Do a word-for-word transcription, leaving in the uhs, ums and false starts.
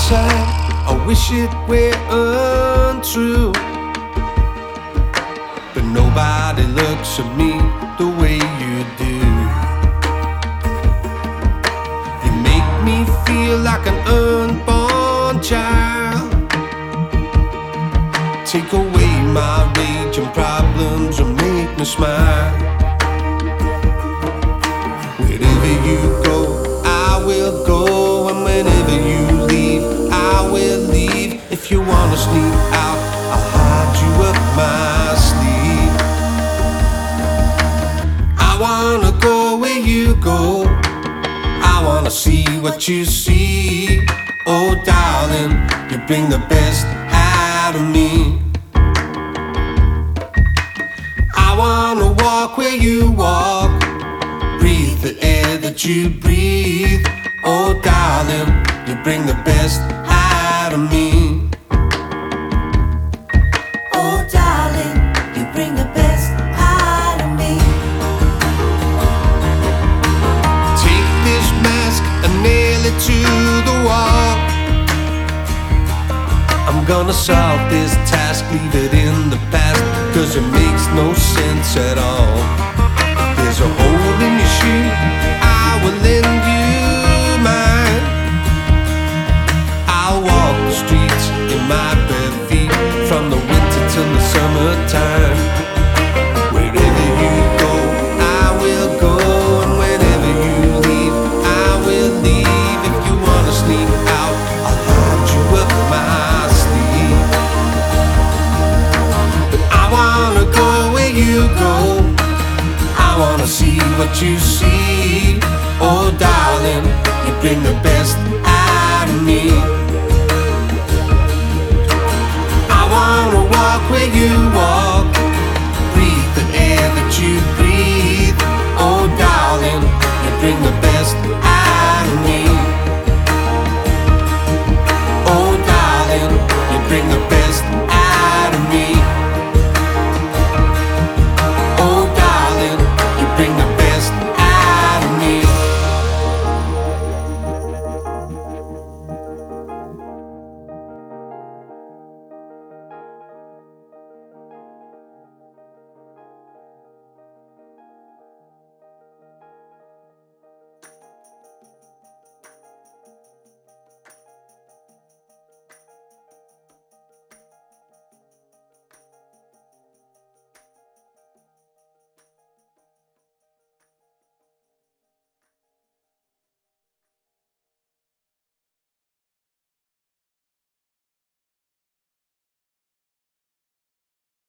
inside, I wish it were untrue, but nobody looks at me the way you do. You make me feel like an unborn child. Take away my rage and problems and make me smile. Wherever you go, I will go, and whenever you leave, I will leave. If you wanna sneak out, I'll hide you up my sleeve. I wanna go where you go, I wanna see what you see. Oh darling, you bring the best out of me. I wanna walk where you walk, breathe the air that you breathe. Oh darling, you bring the best out of me. Oh darling, you bring the best out of me. Take this mask and nail it to the wall. I'm gonna solve this task, leave it in the past, cause it makes no sense at all. If there's a hole in your shoe, I will lend you mine. I'll walk the streets in my bare feet, from the winter till the summertime. Wherever you go, I will go, and whenever you leave, I will leave. If you wanna sneak out, I'll hide you up my sleeve. But I wanna go where you go, I wanna see what you see. Oh darling, you bring the best